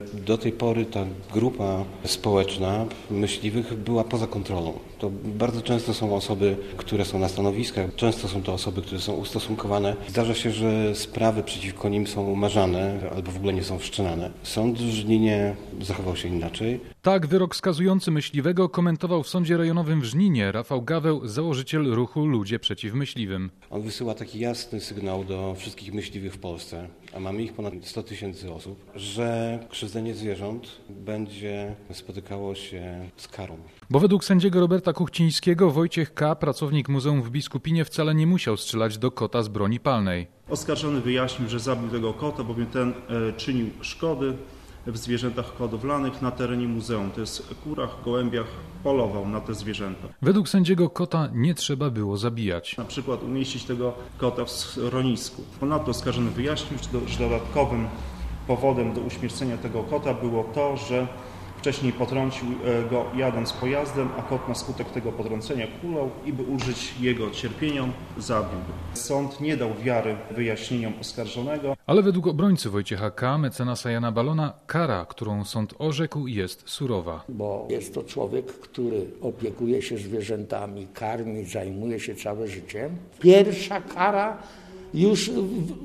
Do tej pory ta grupa społeczna myśliwych była poza kontrolą. To bardzo często są osoby, które są na stanowiskach, często są to osoby, które są ustosunkowane. Zdarza się, że sprawy przeciwko nim są umarzane albo w ogóle nie są wszczynane. Sąd w Żninie zachował się inaczej. Tak wyrok skazujący myśliwego komentował w Sądzie Rejonowym w Żninie Rafał Gaweł, założyciel ruchu Ludzie Przeciw Myśliwym. On wysyła taki jasny sygnał do wszystkich myśliwych w Polsce, a mamy ich ponad 100 000 osób, że krzywdzenie zwierząt będzie spotykało się z karą. Bo według sędziego Roberta Kuchcińskiego Wojciech K., pracownik Muzeum w Biskupinie, wcale nie musiał strzelać do kota z broni palnej. Oskarżony wyjaśnił, że zabił tego kota, bowiem ten czynił szkody w zwierzętach hodowlanych na terenie muzeum. To jest kurach, gołębiach, polował na te zwierzęta. Według sędziego kota nie trzeba było zabijać. Na przykład umieścić tego kota w schronisku. Ponadto oskarżony wyjaśnił, że dodatkowym powodem do uśmiercenia tego kota było to, że wcześniej potrącił go jadąc pojazdem, a kot na skutek tego potrącenia kulał i by ulżyć jego cierpieniom, zabił go. Sąd nie dał wiary wyjaśnieniom oskarżonego. Ale według obrońcy Wojciecha K., mecenasa Jana Balona, kara, którą sąd orzekł, jest surowa. Bo jest to człowiek, który opiekuje się zwierzętami, karmi, zajmuje się całe życie. Pierwsza kara już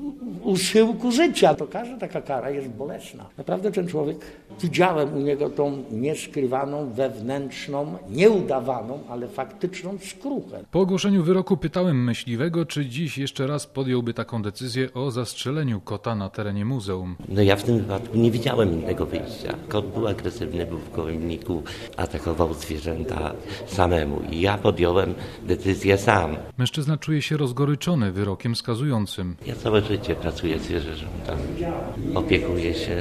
u schyłku życia. To każda taka kara jest bolesna. Naprawdę ten człowiek, widziałem u niego tą nieskrywaną, wewnętrzną, nieudawaną, ale faktyczną skruchę. Po ogłoszeniu wyroku pytałem myśliwego, czy dziś jeszcze raz podjąłby taką decyzję o zastrzeleniu kota na terenie muzeum. Ja w tym wypadku nie widziałem innego wyjścia. Kot był agresywny, był w gołębniku, atakował zwierzęta samemu i ja podjąłem decyzję sam. Mężczyzna czuje się rozgoryczony wyrokiem skazującym. Ja całe życie pracuję z zwierzętami. Opiekuję się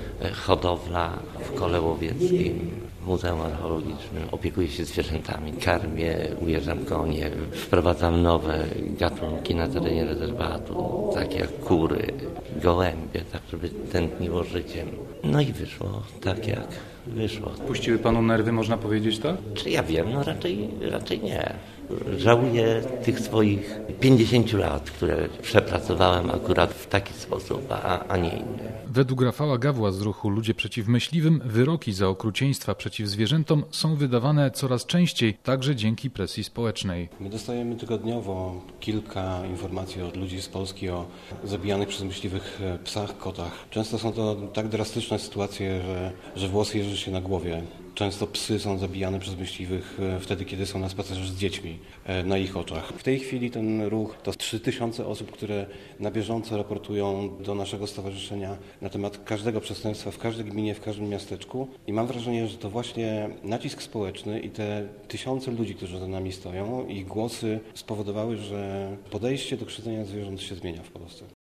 hodowla w Kole Łowieckim, w Muzeum Archeologicznym. Opiekuję się zwierzętami, karmię, ujeżdżam konie, wprowadzam nowe gatunki na terenie rezerwatu, takie jak kury, gołębie, tak żeby tętniło życiem. No i wyszło tak jak wyszło. Puściły panu nerwy, można powiedzieć, tak? Czy ja wiem? No raczej nie. Żałuję tych swoich 50 lat, które przepracowałem akurat w taki sposób, a nie inny. Według Rafała Gawła z ruchu Ludzie Przeciw Myśliwym wyroki za okrucieństwa przeciw zwierzętom są wydawane coraz częściej, także dzięki presji społecznej. My dostajemy tygodniowo kilka informacji od ludzi z Polski o zabijanych przez myśliwych psach, kotach. Często są to tak drastyczne sytuacje, że włos jeży się na głowie. Często psy są zabijane przez myśliwych wtedy, kiedy są na spacerze z dziećmi, na ich oczach. W tej chwili ten ruch to 3000 osób, które na bieżąco raportują do naszego stowarzyszenia na temat każdego przestępstwa w każdej gminie, w każdym miasteczku. I mam wrażenie, że to właśnie nacisk społeczny i te tysiące ludzi, którzy za nami stoją, ich głosy spowodowały, że podejście do krzywdzenia zwierząt się zmienia w Polsce.